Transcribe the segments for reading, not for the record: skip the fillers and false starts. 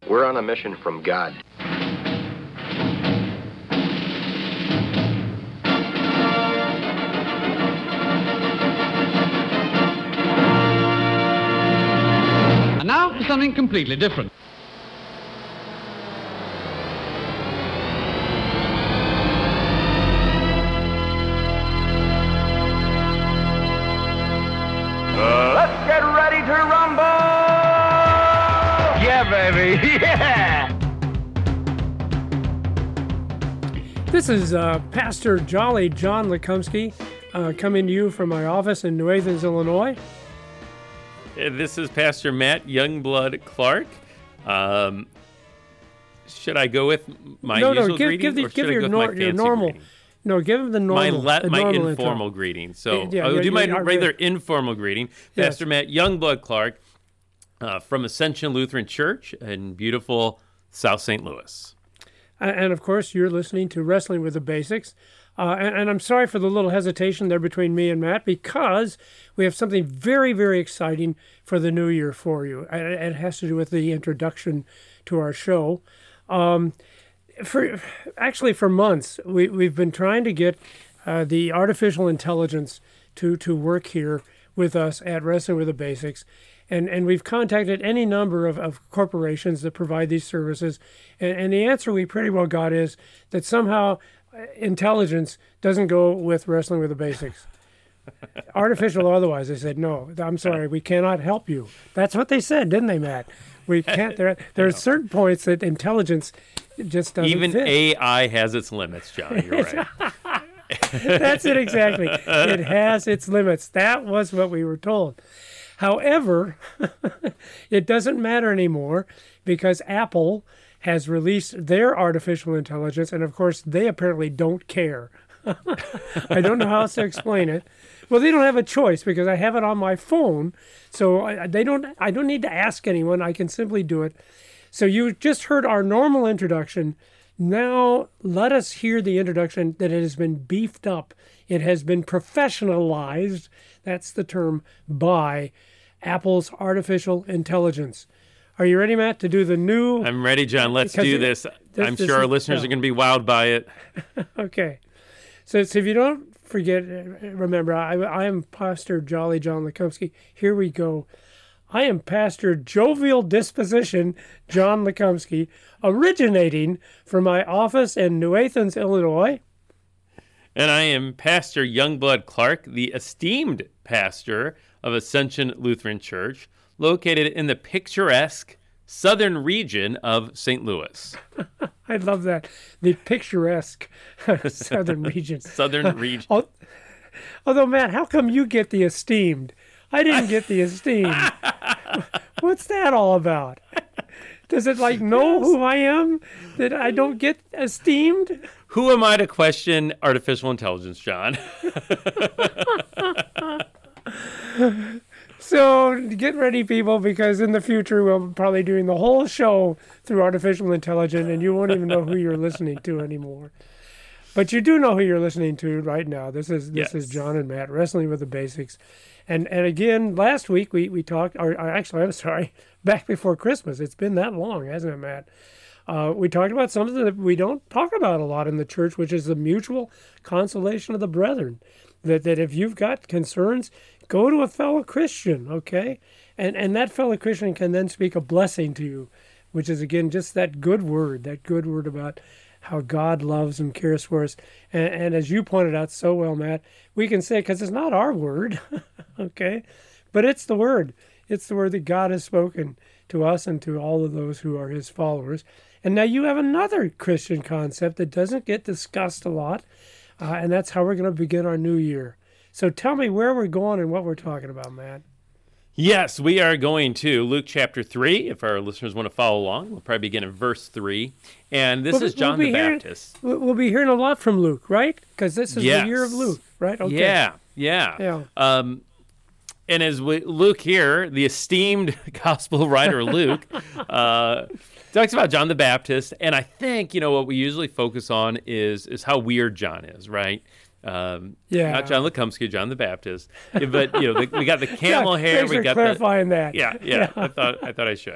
We're on a mission from God. And now for something completely different. Let's get ready to rumble! Yeah, baby, yeah! This is Pastor Jolly John Lekumsky coming to you from my office in New Athens, Illinois. This is Pastor Matt Youngblood Clark. Should I go with my usual greeting, or should I go with my fancy greeting? No, give him the normal. My normal informal intro. greeting. So Yeah, I'll do my yeah, regular informal greeting. Yes. Pastor Matt Youngblood Clark from Ascension Lutheran Church in beautiful South St. Louis. And of course, you're listening to Wrestling with the Basics. And I'm sorry for the little hesitation there between me and Matt, because we have something very, very exciting for the new year for you. And it has to do with the introduction to our show. For months, we've been trying to get the artificial intelligence to work here with us at Wrestling with the Basics. And we've contacted any number of corporations that provide these services. And the answer we pretty well got is that somehow intelligence doesn't go with Wrestling with the Basics. Artificial or otherwise. They said, no, I'm sorry, we cannot help you. That's what they said, didn't they, Matt? We can't. There are certain points that intelligence just doesn't Even fit. AI has its limits, John. You're right. That's it exactly. It has its limits. That was what we were told. However, it doesn't matter anymore, because Apple has released their artificial intelligence, and of course, they apparently don't care. I don't know how else to explain it. Well, they don't have a choice, because I have it on my phone, so I don't need to ask anyone. I can simply do it. So you just heard our normal introduction. Now let us hear the introduction that has been beefed up. It has been professionalized. That's the term, by Apple's artificial intelligence. Are you ready, Matt, to do the new? I'm ready, John. Let's do this. I'm sure our listeners are going to be wowed by it. Okay. So if you don't forget, remember, I am Pastor Jolly John Lekumsky. Here we go. I am Pastor Jovial Disposition John Lekumsky, originating from my office in New Athens, Illinois. And I am Pastor Youngblood Clark, the esteemed pastor of Ascension Lutheran Church, located in the picturesque southern region of St. Louis. I love that. The picturesque southern region. Southern region. Although, Matt, how come you get the esteemed? I didn't get the esteemed. What's that all about? Does it know who I am that I don't get esteemed? Who am I to question artificial intelligence, John? So get ready, people, because in the future we'll be probably doing the whole show through artificial intelligence, and you won't even know who you're listening to anymore. But you do know who you're listening to right now. This is John and Matt, Wrestling with the Basics. And again, last week we talked, or actually, I'm sorry, back before Christmas. It's been that long, hasn't it, Matt? We talked about something that we don't talk about a lot in the church, which is the mutual consolation of the brethren. That if you've got concerns, go to a fellow Christian, okay? And that fellow Christian can then speak a blessing to you, which is, again, just that good word about how God loves and cares for us. And as you pointed out so well, Matt, we can say, because it's not our word, okay? But it's the word. It's the word that God has spoken to us and to all of those who are his followers. And now you have another Christian concept that doesn't get discussed a lot, and that's how we're going to begin our new year. So tell me where we're going and what we're talking about, Matt. Yes, we are going to Luke chapter 3. If our listeners want to follow along, we'll probably begin in verse 3. And this is John the Baptist. We'll be hearing a lot from Luke, right? Because this is the year of Luke, right? Okay. Yeah. And as Luke here, the esteemed gospel writer Luke, talks about John the Baptist. And I think, what we usually focus on is how weird John is, right? Not John Lekumsky, John the Baptist. But we got the camel hair. Thanks for clarifying that. Yeah. I thought I should.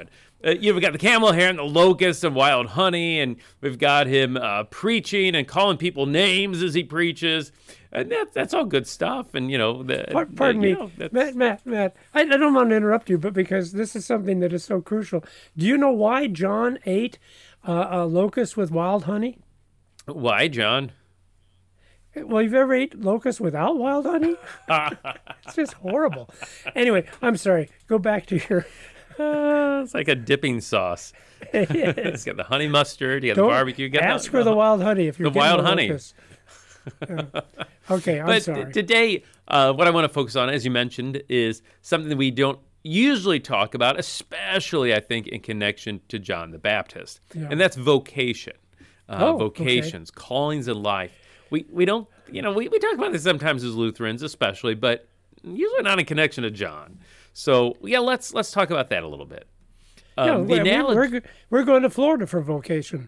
we've got the camel hair and the locusts and wild honey, and we've got him preaching and calling people names as he preaches. And that's all good stuff. And, Pardon me, Matt, I don't want to interrupt you, but because this is something that is so crucial. Do you know why John ate a locust with wild honey? Why, John? Well, you've ever ate locust without wild honey? It's just horrible. Anyway, I'm sorry. Go back to your... It's like a dipping sauce. It It's is. got the honey mustard, you got Don't the barbecue. You got ask for the wild honey if you're the getting wild the honey. locust. Yeah. Okay, I'm But sorry. today, what I want to focus on, as you mentioned, is something that we don't usually talk about, especially, I think, in connection to John the Baptist. Yeah. And that's vocation. Okay. Vocations, callings in life. We don't, we talk about this sometimes as Lutherans, especially, but usually not in connection to John. So, yeah, let's talk about that a little bit. Yeah, The analogy. we're going to Florida for vocation.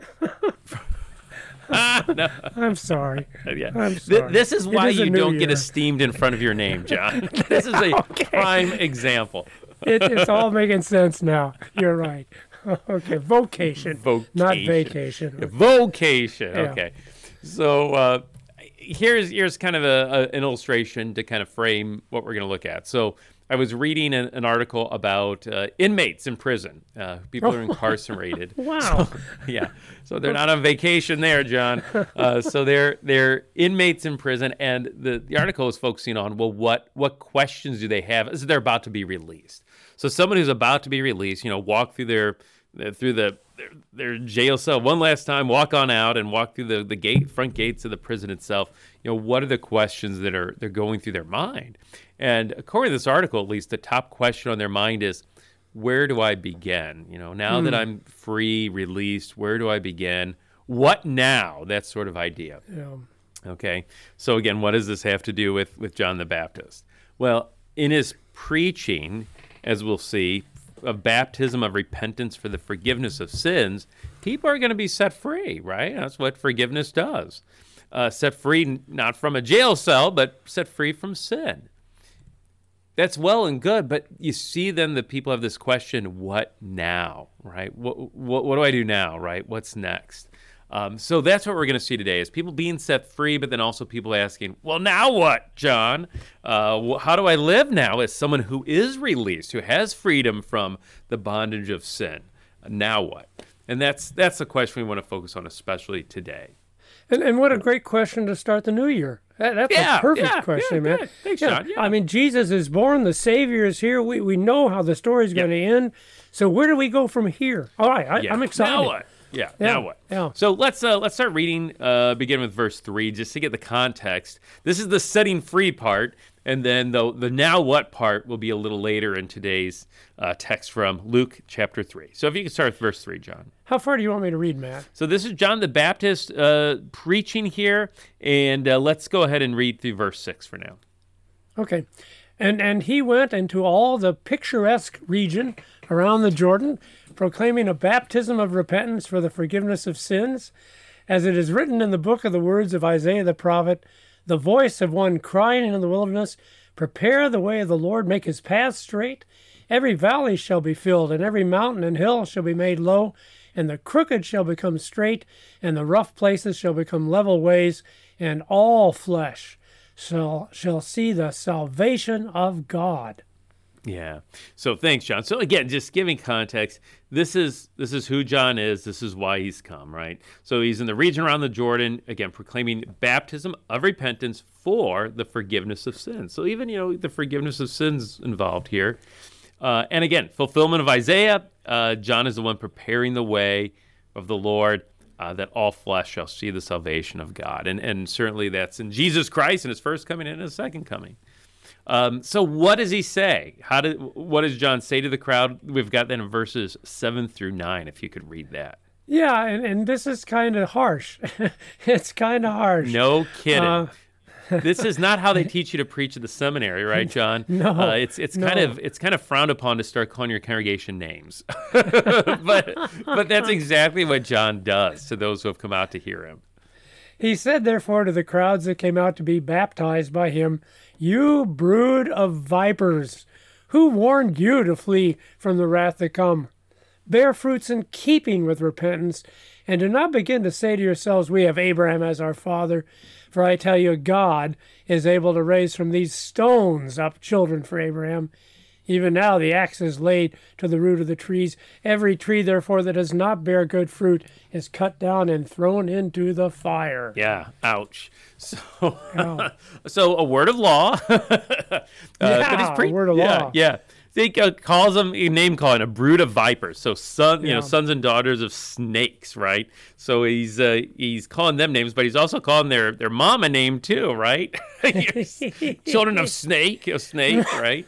No. I'm sorry. Yeah. I'm sorry. This is It why is a you new don't get year. esteemed in front of your name, John. This is a prime example. It's all making sense now. You're right. Okay, vocation, not vacation. Vocation. Yeah. Okay. So here's kind of an illustration to kind of frame what we're going to look at. So I was reading an article about inmates in prison. People are incarcerated. Wow. Yeah. So they're not on vacation there, John. So they're inmates in prison, and the article is focusing on, well, what questions do they have as they're about to be released? So someone who's about to be released, walk through their jail cell one last time, walk on out, and walk through the front gates of the prison itself. What are the questions that they're going through their mind? And according to this article, at least, the top question on their mind is, where do I begin? Now that I'm free, released, where do I begin? What now? That sort of idea. Yeah. Okay. So again, what does this have to do with John the Baptist? Well, in his preaching, as we'll see, of baptism of repentance for the forgiveness of sins, people are going to be set free, right? That's what forgiveness does. Set free not from a jail cell, but set free from sin. That's well and good, but you see then the people have this question, what now, right? What do I do now, right? What's next? So that's what we're going to see today is people being set free, but then also people asking, well, now what, John? How do I live now as someone who is released, who has freedom from the bondage of sin? Now what? And that's the question we want to focus on, especially today. And what a great question to start the new year. That's a perfect question, man. Good. Thanks, John. Yeah. I mean, Jesus is born. The Savior is here. We know how the story's going to end. So where do we go from here? All right, I'm excited. Now what? Yeah. Now what? Yeah. So let's start reading. Begin with verse 3, just to get the context. This is the setting free part, and then the now what part will be a little later in today's text from Luke chapter 3. So if you can start with verse 3, John. How far do you want me to read, Matt? So this is John the Baptist preaching here, and let's go ahead and read through verse 6 for now. Okay. And he went into all the picturesque region around the Jordan, proclaiming a baptism of repentance for the forgiveness of sins, as it is written in the book of the words of Isaiah the prophet, the voice of one crying in the wilderness, prepare the way of the Lord, make his path straight. Every valley shall be filled, and every mountain and hill shall be made low, and the crooked shall become straight, and the rough places shall become level ways, and all flesh shall see the salvation of God. Yeah. So thanks, John. So again, just giving context, this is who John is. This is why he's come, right? So he's in the region around the Jordan, again, proclaiming baptism of repentance for the forgiveness of sins. So even, the forgiveness of sins involved here. And again, fulfillment of Isaiah. John is the one preparing the way of the Lord, that all flesh shall see the salvation of God. And certainly that's in Jesus Christ in his first coming and his second coming. So what does he say? What does John say to the crowd? We've got that in verses 7 through 9, if you could read that. Yeah, and this is kind of harsh. It's kind of harsh. No kidding. This is not how they teach you to preach at the seminary, right, John? No. It's kind of frowned upon to start calling your congregation names. but that's exactly what John does to those who have come out to hear him. He said, therefore, to the crowds that came out to be baptized by him, you brood of vipers, who warned you to flee from the wrath to come? bear fruits in keeping with repentance, and do not begin to say to yourselves, we have Abraham as our father. For I tell you, God is able to raise from these stones up children for Abraham. Even now the axe is laid to the root of the trees. Every tree, therefore, that does not bear good fruit is cut down and thrown into the fire. Yeah, ouch. So, Ow. so a word of law. But A word of law. Yeah. He calls them name calling a brood of vipers. So sons and daughters of snakes, right? So he's calling them names, but he's also calling their mom a name too, right? Children of snake, right?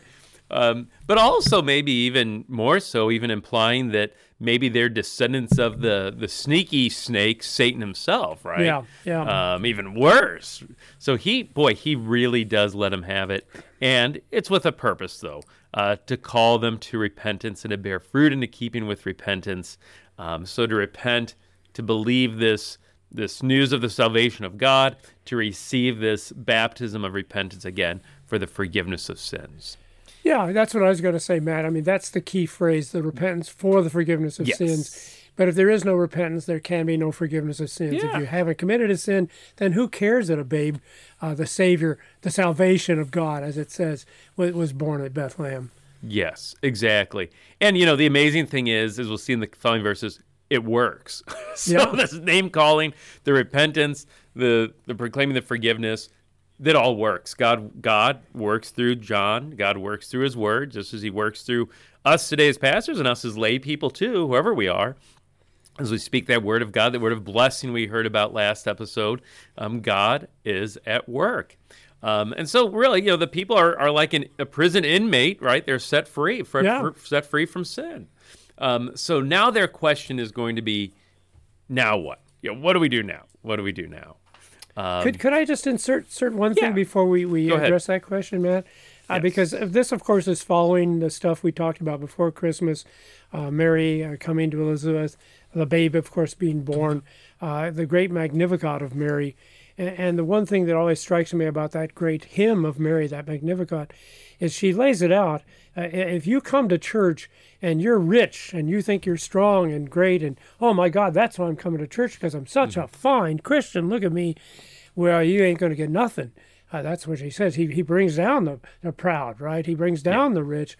But also maybe even more so, even implying that maybe they're descendants of the sneaky snake, Satan himself, right? Yeah. Even worse. So he really does let him have it. And it's with a purpose, though, to call them to repentance and to bear fruit into keeping with repentance. So to repent, to believe this news of the salvation of God, to receive this baptism of repentance again for the forgiveness of sins. Yeah, that's what I was going to say, Matt. I mean, that's the key phrase, the repentance for the forgiveness of sins. But if there is no repentance, there can be no forgiveness of sins. Yeah. If you haven't committed a sin, then who cares that a babe, the Savior, the salvation of God, as it says, was born at Bethlehem? Yes, exactly. And, the amazing thing is, as we'll see in the following verses, it works. This name calling, the repentance, the proclaiming the forgiveness, that all works. God works through John. God works through his word, just as he works through us today as pastors and us as lay people too, whoever we are. As we speak that word of God, that word of blessing we heard about last episode, God is at work. And so really, the people are like a prison inmate, right? They're set free, set free from sin. So now their question is going to be, now what? What do we do now? What do we do now? Could I just insert one thing before we address that question, Matt? Yes. Because this, of course, is following the stuff we talked about before Christmas, Mary coming to Elizabeth, the babe, of course, being born, the great Magnificat of Mary. And the one thing that always strikes me about that great hymn of Mary, that Magnificat, is she lays it out. If you come to church and you're rich and you think you're strong and great and, oh my God, that's why I'm coming to church because I'm such a fine Christian, look at me, well, you ain't going to get nothing. That's what she says. He brings down the proud, right? He brings down the rich.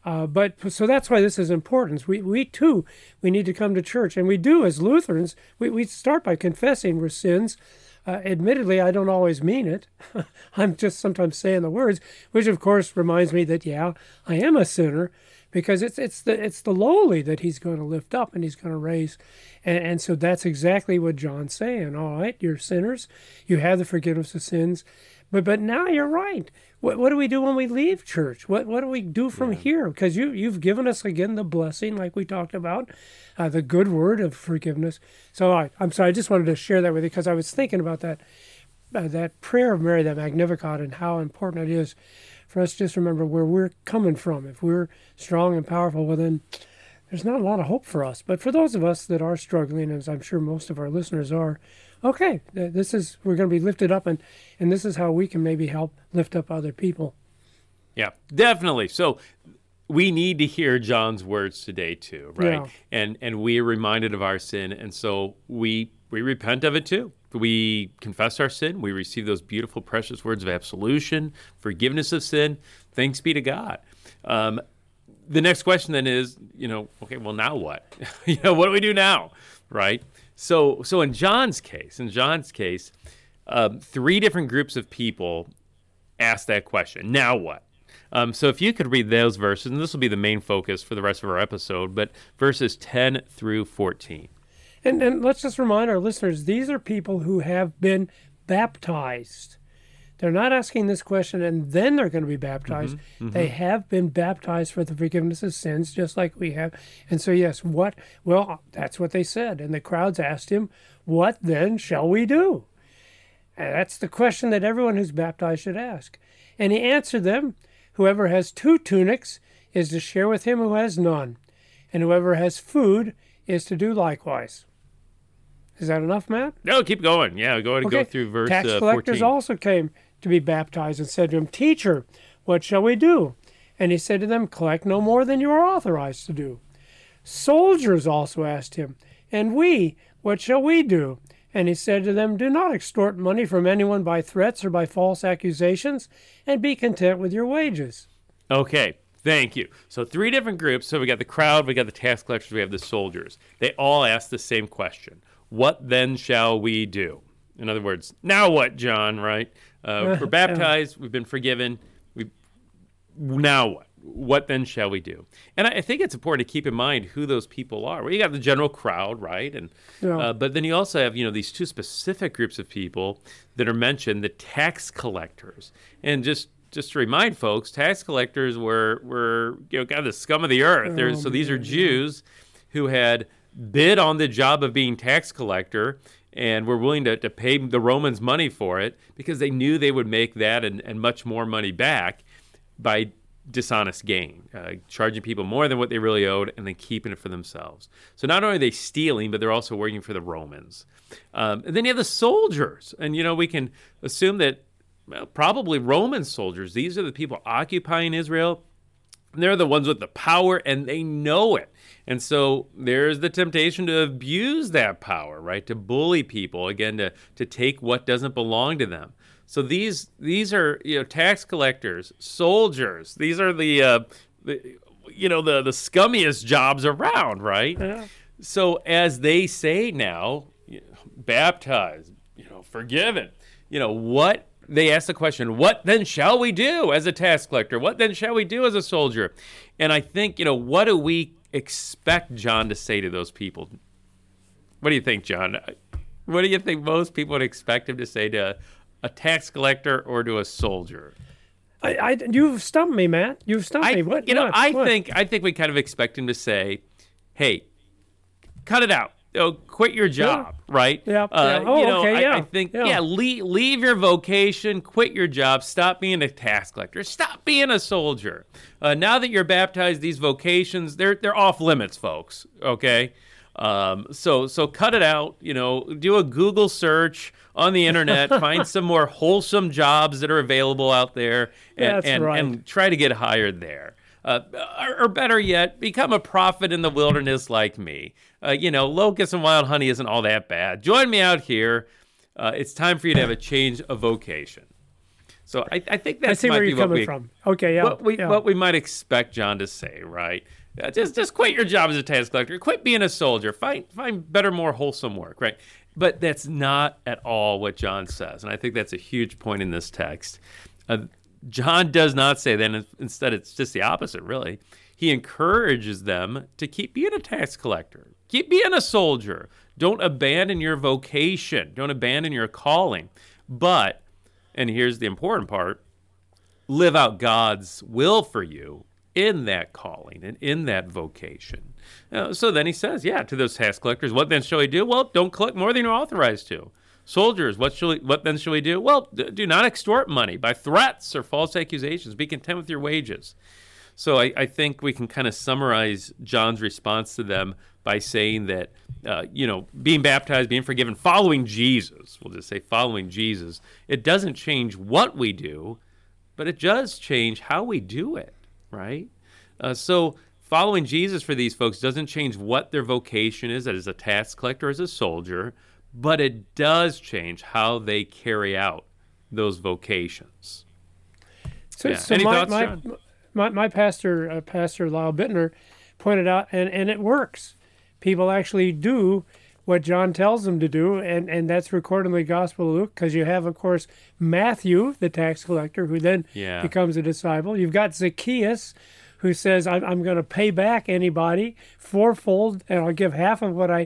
So that's why this is important. We too, we need to come to church. And we do as Lutherans, we start by confessing we're sins. Admittedly, I don't always mean it. I'm just sometimes saying the words, which of course reminds me that, I am a sinner, because it's the lowly that he's going to lift up and he's going to raise. And so that's exactly what John's saying. All right, you're sinners. You have the forgiveness of sins. But now you're right. What do we do when we leave church? What do we do from here? Because you've given us, again, the blessing, like we talked about, the good word of forgiveness. So I'm sorry, I just wanted to share that with you because I was thinking about that prayer of Mary, that Magnificat, and how important it is for us to just remember where we're coming from. If we're strong and powerful, well, then there's not a lot of hope for us. But for those of us that are struggling, as I'm sure most of our listeners are, okay, we're going to be lifted up, and this is how we can maybe help lift up other people. Yeah, definitely. So we need to hear John's words today too, right? Yeah. And we are reminded of our sin, and so we repent of it too. We confess our sin. We receive those beautiful, precious words of absolution, forgiveness of sin. Thanks be to God. The next question then is, okay, well, now what? What do we do now, right? So in John's case, three different groups of people asked that question. Now what? So if you could read those verses, and this will be the main focus for the rest of our episode, but verses 10 through 14. And let's just remind our listeners, these are people who have been baptized. They're not asking this question and then they're going to be baptized. Mm-hmm. They have been baptized for the forgiveness of sins, just like we have. And so, yes, what? Well, that's what they said. And the crowds asked him, what then shall we do? And that's the question that everyone who's baptized should ask. And he answered them, whoever has 2 tunics is to share with him who has none. And whoever has food is to do likewise. Is that enough, Matt? No, keep going. Yeah, go ahead and go through verse 14. Tax collectors also came to be baptized and said to him, Teacher, what shall we do? And he said to them, collect no more than you are authorized to do. Soldiers also asked him, "And we, what shall we do?" And he said to them, "Do not extort money from anyone by threats or by false accusations, and be content with your wages." Okay, thank you. So 3 different groups. So we got the crowd, we got the tax collectors, we have the soldiers. They all ask the same question. What then shall we do? In other words, now what, John, right? We're baptized, we've been forgiven. Now what? What then shall we do? And I think it's important to keep in mind who those people are. Well, you got the general crowd, right? And but then you also have, these 2 specific groups of people that are mentioned, the tax collectors. And just to remind folks, tax collectors were kind of the scum of the earth. So these are Jews who had bid on the job of being tax collector and were willing to pay the Romans money for it because they knew they would make that and much more money back by dishonest gain, charging people more than what they really owed and then keeping it for themselves. So not only are they stealing, but they're also working for the Romans. And then you have the soldiers. And, we can assume that probably Roman soldiers, these are the people occupying Israel. They're the ones with the power, and they know it. And so there's the temptation to abuse that power, right? To bully people, again, to take what doesn't belong to them. So these are tax collectors, soldiers. These are the scummiest jobs around, right? Yeah. So as they say now, baptized, forgiven, what they ask the question, what then shall we do as a tax collector? What then shall we do as a soldier? And I think, what do we expect John to say to those people? What do you think, John? What do you think most people would expect him to say to a tax collector or to a soldier? You've stumped me, Matt. You've stumped me. What? I think we kind of expect him to say, "Hey, cut it out. Quit your job," right? Yeah. I think, leave your vocation, quit your job, stop being a tax collector, stop being a soldier. Now that you're baptized, these vocations, they're off limits, folks. Okay. So cut it out. Do a Google search on the internet, find some more wholesome jobs that are available out there, and try to get hired there. Or better yet, become a prophet in the wilderness like me. Locusts and wild honey isn't all that bad. Join me out here. It's time for you to have a change of vocation. So I think that's I see where you're coming from. Okay, yeah. What we might expect John to say, right? Just quit your job as a tax collector. Quit being a soldier. Find better, more wholesome work, right? But that's not at all what John says, and I think that's a huge point in this text. John does not say that. And instead, it's just the opposite, really. He encourages them to keep being a tax collector. Keep being a soldier. Don't abandon your vocation. Don't abandon your calling. But, and here's the important part, live out God's will for you in that calling and in that vocation. So then he says, to those tax collectors, what then shall we do? Well, don't collect more than you're authorized to. Soldiers, what then shall we do? Well, do not extort money by threats or false accusations. Be content with your wages. So I think we can kind of summarize John's response to them by saying that, being baptized, being forgiven, following Jesus, we'll just say following Jesus, it doesn't change what we do, but it does change how we do it, right? So following Jesus for these folks doesn't change what their vocation is, as a tax collector, as a soldier, but it does change how they carry out those vocations. So Any thoughts, John? My pastor, Pastor Lyle Bittner, pointed out, and it works. People actually do what John tells them to do, and that's recorded in the Gospel of Luke, because you have, of course, Matthew, the tax collector, who then becomes a disciple. You've got Zacchaeus, who says, I'm going to pay back anybody fourfold, and I'll give half of what I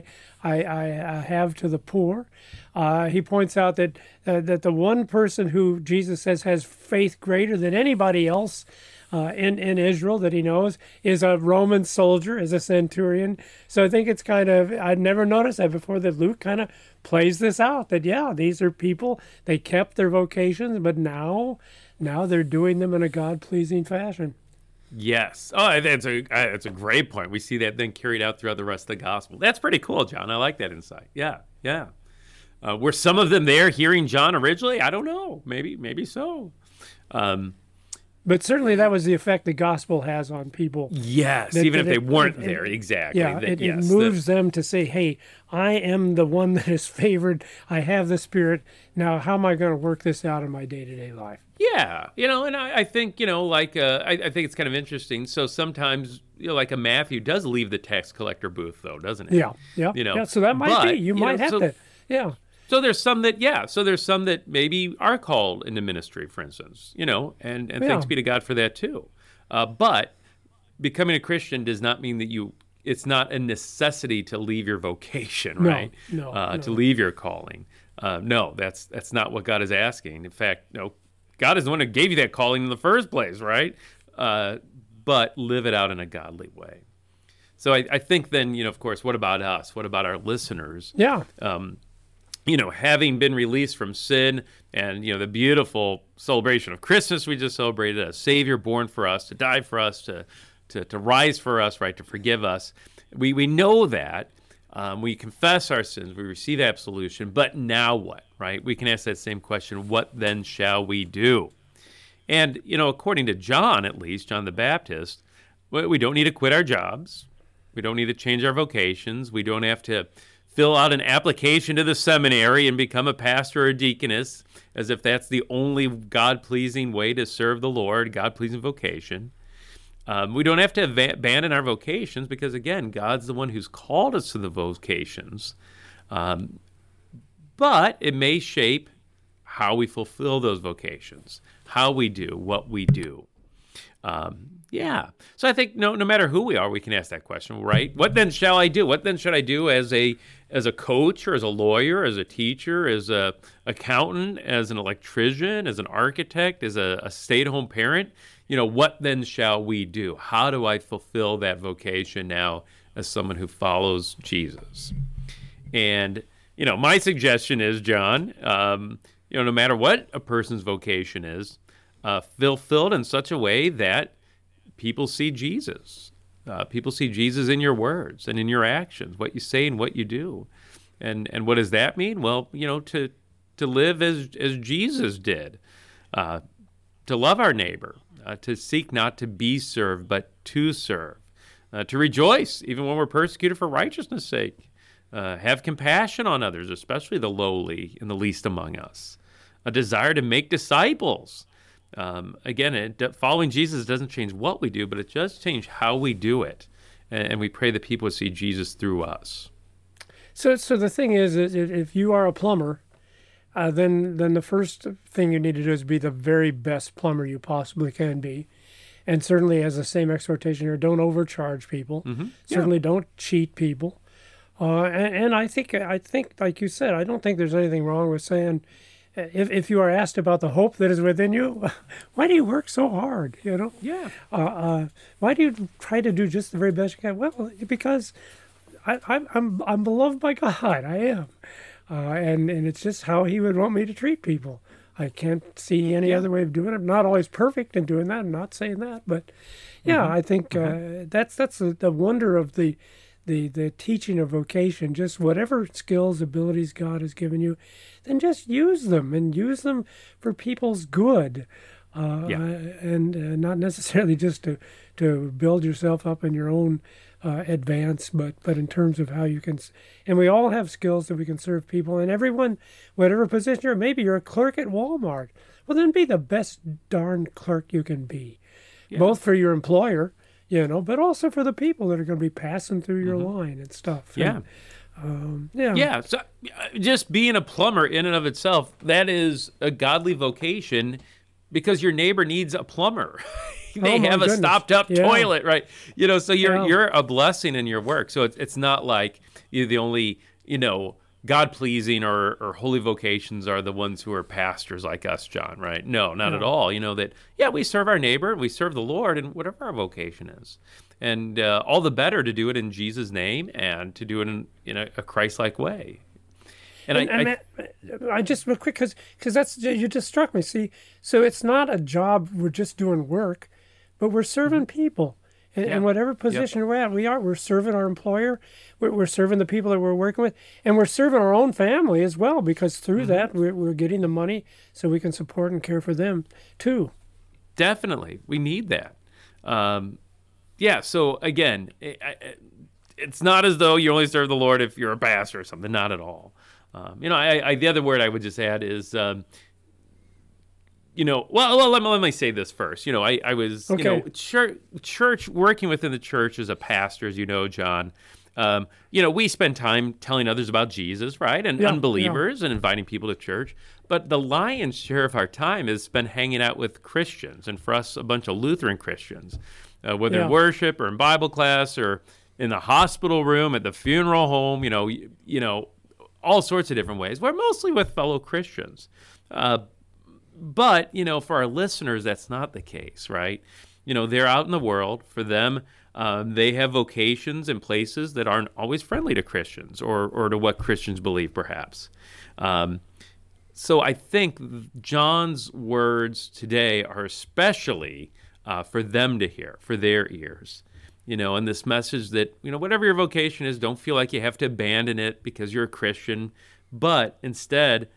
have to the poor. He points out that the one person who Jesus says has faith greater than anybody else in Israel that he knows is a Roman soldier, is a centurion. So I think it's kind of, I'd never noticed that before, that Luke kind of plays this out, that these are people, they kept their vocations, but now they're doing them in a God-pleasing fashion. Yes. Oh, that's a great point. We see that then carried out throughout the rest of the gospel. That's pretty cool, John. I like that insight. Yeah. Were some of them there hearing John originally? I don't know. Maybe so. But certainly that was the effect the gospel has on people. Yes, That- even that if they weren't there, exactly. Yeah, That- it yes, moves them to say, hey, I am the one that is favored. I have the Spirit. Now, how am I going to work this out in my day-to-day life? Yeah, and I think, like, I think it's kind of interesting. So sometimes, like a Matthew does leave the tax collector booth, though, doesn't it? Yeah, yeah. You know, yeah, so that might but, be. You might have so, to. Yeah. So there's some that maybe are called into ministry, for instance, and thanks be to God for that too. But becoming a Christian does not mean that it's not a necessity to leave your vocation, right? No. To leave your calling. No, that's not what God is asking. In fact, no, God is the one who gave you that calling in the first place, right? But live it out in a godly way. So I think then, of course, what about us? What about our listeners? Yeah. Having been released from sin and, the beautiful celebration of Christmas we just celebrated, a Savior born for us, to die for us, to rise for us, right, to forgive us. We know that. We confess our sins. We receive absolution. But now what, right? We can ask that same question, what then shall we do? And, according to John, at least, John the Baptist, we don't need to quit our jobs. We don't need to change our vocations. We don't have to fill out an application to the seminary and become a pastor or a deaconess, as if that's the only God-pleasing way to serve the Lord, God-pleasing vocation. We don't have to abandon our vocations because, again, God's the one who's called us to the vocations. But it may shape how we fulfill those vocations, how we do what we do. So I think no matter who we are, we can ask that question, right? What then shall I do? What then should I do as a coach or as a lawyer, as a teacher, as a accountant, as an electrician, as an architect, as a stay-at-home parent? What then shall we do? How do I fulfill that vocation now as someone who follows Jesus? And, my suggestion is, John, no matter what a person's vocation is, fulfilled in such a way that people see Jesus. People see Jesus in your words and in your actions, what you say and what you do. And what does that mean? Well, to live as Jesus did, to love our neighbor, to seek not to be served, but to serve, to rejoice even when we're persecuted for righteousness' sake, have compassion on others, especially the lowly and the least among us, a desire to make disciples. Again, following Jesus doesn't change what we do, but it does change how we do it. And we pray that people would see Jesus through us. So the thing is if you are a plumber, then the first thing you need to do is be the very best plumber you possibly can be. And certainly, as the same exhortation here, don't overcharge people. Mm-hmm. Certainly don't cheat people. And I think, like you said, I don't think there's anything wrong with saying, if you are asked about the hope that is within you, why do you work so hard? Yeah. Why do you try to do just the very best you can? Well, because I'm beloved by God. I am, and it's just how He would want me to treat people. I can't see any other way of doing it. I'm not always perfect in doing that. I'm not saying that, but yeah, I think that's the wonder of the teaching of vocation. Just whatever skills, abilities God has given you, then just use them and use them for people's good, and not necessarily just to build yourself up in your own advance, but in terms of how you can. And we all have skills that we can serve people, and everyone, whatever position you're, maybe you're a clerk at Walmart. Well, then be the best darn clerk you can be, both for your employer, but also for the people that are going to be passing through your line and stuff. Yeah. And, So just being a plumber in and of itself, that is a godly vocation because your neighbor needs a plumber. They have a stopped up toilet, right? So you're a blessing in your work. So it's not like you're the only, God-pleasing or holy vocations are the ones who are pastors like us, John, right? No, not at all. We serve our neighbor, we serve the Lord, and whatever our vocation is. And all the better to do it in Jesus' name and to do it in a Christ-like way. And I just real quick, because that's, you just struck me. See, so it's not a job we're just doing work, but we're serving people. And whatever position we're at, we're serving our employer, we're serving the people that we're working with, and we're serving our own family as well, because through that we're getting the money so we can support and care for them too. Definitely. We need that. So again, it's not as though you only serve the Lord if you're a pastor or something. Not at all. The other word I would just add is, let me say this first. I was, church, working within the church as a pastor, as you know, John. We spend time telling others about Jesus, right? And unbelievers and inviting people to church. But the lion's share of our time is spent hanging out with Christians, and for us, a bunch of Lutheran Christians, whether in worship or in Bible class or in the hospital room, at the funeral home, all sorts of different ways. We're mostly with fellow Christians. But, for our listeners, that's not the case, right? They're out in the world. For them, they have vocations and places that aren't always friendly to Christians or to what Christians believe, perhaps. So I think John's words today are especially for them to hear, for their ears. And this message that, whatever your vocation is, don't feel like you have to abandon it because you're a Christian, but instead,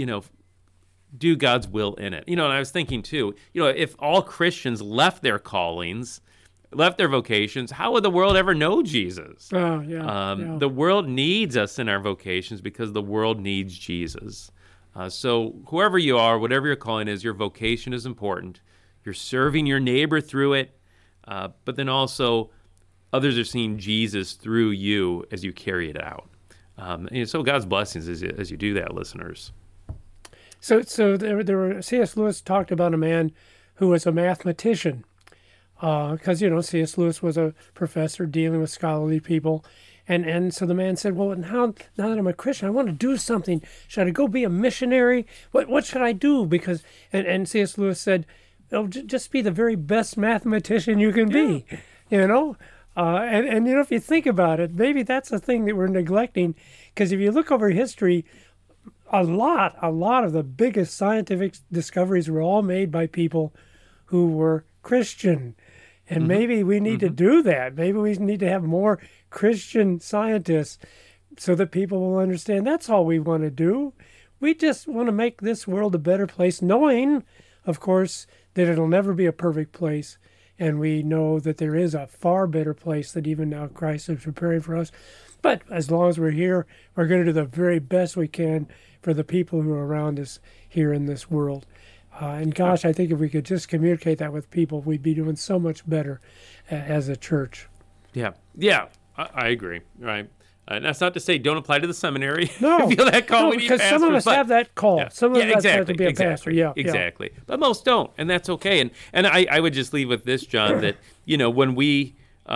do God's will in it. And I was thinking too, if all Christians left their callings, left their vocations, how would the world ever know Jesus? The world needs us in our vocations because the world needs Jesus. So whoever you are, whatever your calling is, your vocation is important. You're serving your neighbor through it, but then also others are seeing Jesus through you as you carry it out. So God's blessings as you do that, listeners. So C.S. Lewis talked about a man who was a mathematician, because C.S. Lewis was a professor dealing with scholarly people, and so the man said, well, now that I'm a Christian, I want to do something. Should I go be a missionary? What should I do? Because and C.S. Lewis said, just be the very best mathematician you can be, And if you think about it, maybe that's the thing that we're neglecting, because if you look over history, a lot of the biggest scientific discoveries were all made by people who were Christian. And maybe we need to do that. Maybe we need to have more Christian scientists so that people will understand that's all we want to do. We just want to make this world a better place, knowing, of course, that it'll never be a perfect place. And we know that there is a far better place that even now Christ is preparing for us. But as long as we're here, we're going to do the very best we can for the people who are around us here in this world. And gosh, I think if we could just communicate that with people, we'd be doing so much better as a church. Yeah, I agree, right? And that's not to say don't apply to the seminary. No, you feel that call when you because some of us have that call. Yeah. Some of us have to be a exactly, pastor. Exactly. But most don't, and that's okay. And I would just leave with this, John, that when we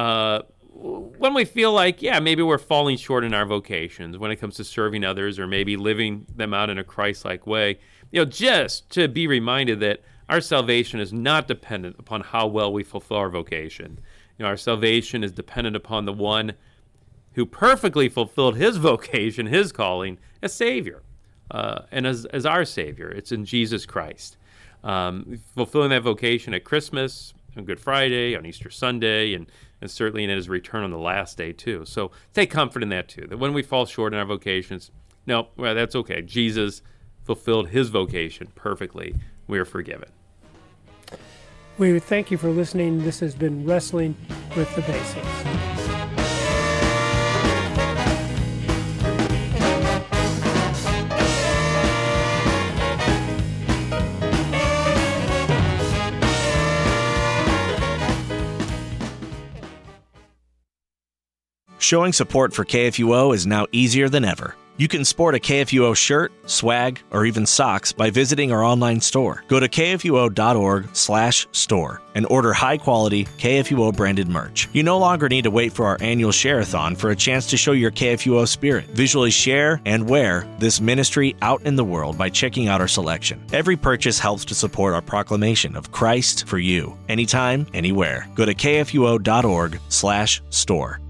feel like maybe we're falling short in our vocations when it comes to serving others or maybe living them out in a Christ-like way, just to be reminded that our salvation is not dependent upon how well we fulfill our vocation. Our salvation is dependent upon the one who perfectly fulfilled his vocation, his calling, as Savior, and as our Savior. It's in Jesus Christ. Fulfilling that vocation at Christmas, on Good Friday, on Easter Sunday, and certainly in his return on the last day, too. So take comfort in that, too, that when we fall short in our vocations, that's okay. Jesus fulfilled his vocation perfectly. We are forgiven. We thank you for listening. This has been Wrestling with the Basics. Showing support for KFUO is now easier than ever. You can sport a KFUO shirt, swag, or even socks by visiting our online store. Go to kfuo.org/store and order high-quality KFUO-branded merch. You no longer need to wait for our annual share-a-thon for a chance to show your KFUO spirit. Visually share and wear this ministry out in the world by checking out our selection. Every purchase helps to support our proclamation of Christ for you, anytime, anywhere. Go to kfuo.org/store.